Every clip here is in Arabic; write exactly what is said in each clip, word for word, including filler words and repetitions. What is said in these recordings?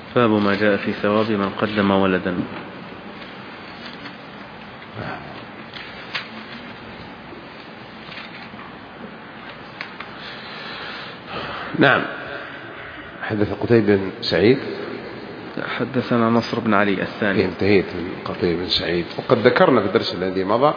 باب ما جاء في ثواب من قدم ولدا. نعم. حدث قتيبة بن سعيد. حدثنا نصر بن علي الثاني. انتهيت من قتيبة بن سعيد، وقد ذكرنا في الدرس الذي مضى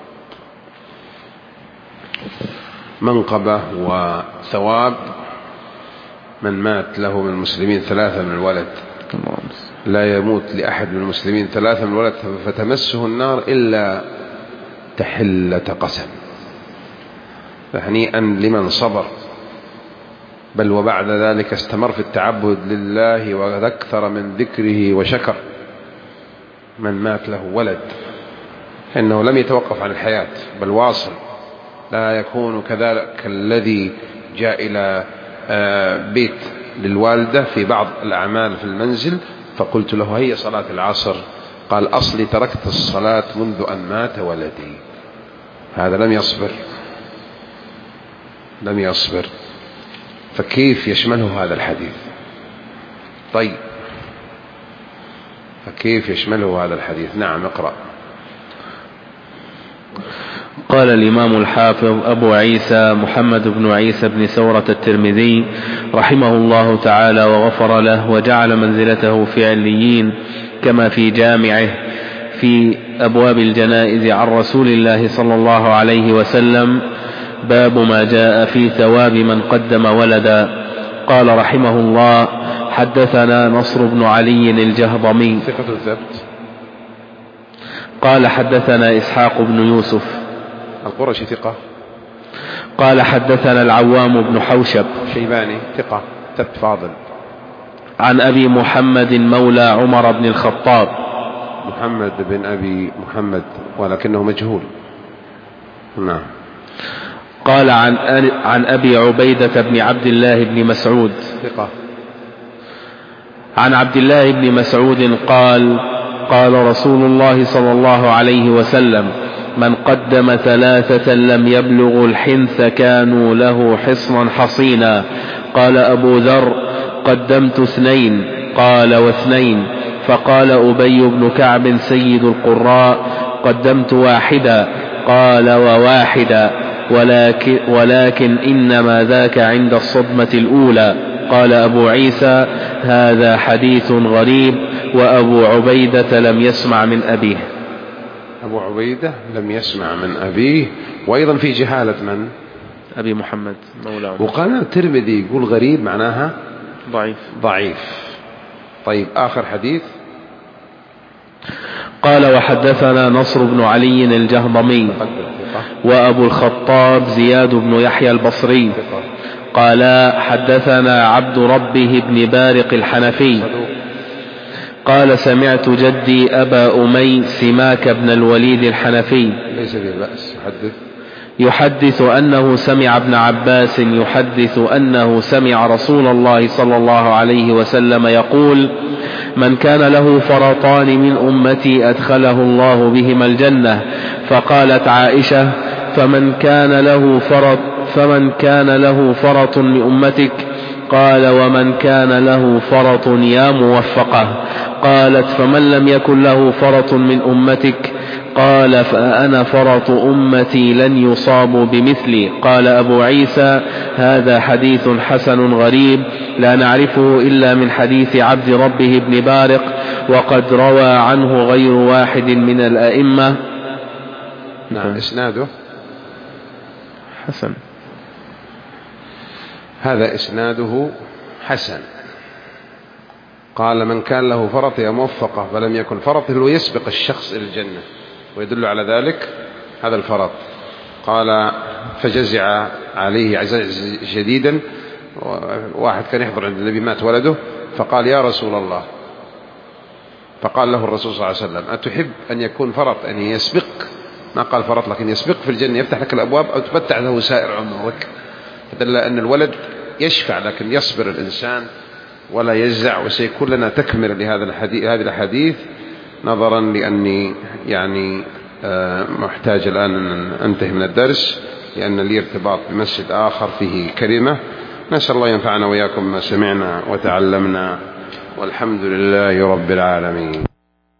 منقبة وثواب من مات له من المسلمين ثلاثة من الولد. لا يموت لأحد من المسلمين ثلاثة من الولد فتمسه النار إلا تحلة قسم، فهنيئا لمن صبر، بل وبعد ذلك استمر في التعبد لله وأكثر من ذكره وشكر. من مات له ولد إنه لم يتوقف عن الحياة بل واصل، لا يكون كذلك الذي جاء إلى بيت للوالدة في بعض الأعمال في المنزل فقلت له هي صلاة العصر، قال أصلي تركت الصلاة منذ أن مات ولدي. هذا لم يصبر، لم يصبر. فكيف يشمله هذا الحديث؟ طيب، فكيف يشمله هذا الحديث؟ نعم، اقرأ. قال الإمام الحافظ أبو عيسى محمد بن عيسى بن ثورة الترمذي رحمه الله تعالى وغفر له وجعل منزلته في عليين كما في جامعه في أبواب الجنائز عن رسول الله صلى الله عليه وسلم: باب ما جاء في ثواب من قدم ولدا. قال رحمه الله: حدثنا نصر بن علي الجهضمي ثقة الثبت. قال حدثنا إسحاق بن يوسف القرشي ثقة. قال حدثنا العوام بن حوشب شيباني ثقة ثبت فاضل. عن أبي محمد مولى عمر بن الخطاب. محمد بن أبي محمد ولكنه مجهول. نعم. قال عن, عن أبي عبيدة بن عبد الله بن مسعود ثقة. عن عبد الله بن مسعود قال: قال رسول الله صلى الله عليه وسلم: من قدم ثلاثة لم يبلغوا الحنث كانوا له حصنا حصينا. قال أبو ذر: قدمت اثنين. قال: واثنين؟ فقال أبي بن كعب سيد القراء: قدمت واحدا. قال: وواحدا، ولكن, ولكن إنما ذاك عند الصدمة الأولى. قال أبو عيسى: هذا حديث غريب، وأبو عبيدة لم يسمع من أبيه. أبو عبيدة لم يسمع من أبيه، وأيضا في جهالة من؟ أبي محمد مولى عمر. وقال الترمذي يقول غريب معناها ضعيف. ضعيف. طيب، آخر حديث. قال: وحدثنا نصر بن علي الجهضمي وأبو الخطاب زياد بن يحيى البصري قال: حدثنا عبد ربه بن بارق الحنفي قال: سمعت جدي أبا أمي سماك بن الوليد الحنفي ليس بأس يحدث يحدث أنه سمع ابن عباس يحدث أنه سمع رسول الله صلى الله عليه وسلم يقول: من كان له فرطان من أمتي أدخله الله بهما الجنة. فقالت عائشة: فمن كان له فرط فمن كان له فرط من أمتك؟ قال: ومن كان له فرط يا موفقة. قالت: فمن لم يكن له فرط من أمتك؟ قال: فأنا فرط أمتي لن يصابوا بمثلي. قال أبو عيسى: هذا حديث حسن غريب لا نعرفه إلا من حديث عبد ربه بن بارق، وقد روى عنه غير واحد من الأئمة. نعم. إسناده حسن. هذا إسناده حسن. قال: من كان له فرط يا موفقة، فلم يكن فرطه يسبق الشخص إلى الجنة، ويدل على ذلك هذا الفرط. قال: فجزع عليه عزاء شديدا. واحد كان يحضر عند النبي مات ولده، فقال: يا رسول الله. فقال له الرسول صلى الله عليه وسلم: أتحب أن يكون فرط أن يسبق، ما قال فرط لكن يسبق في الجنة، يفتح لك الأبواب أو تفتح له سائر عمرك. فدل أن الولد يشفع، لكن يصبر الإنسان ولا يجزع. وسيكون لنا تكمل لهذا الحديث هذه الحديث، نظرا لأني يعني محتاج الآن أن أنتهي من الدرس، لأن لي ارتباط بمسجد آخر فيه كلمة. نسأل الله ينفعنا وإياكم ما سمعنا وتعلمنا، والحمد لله رب العالمين.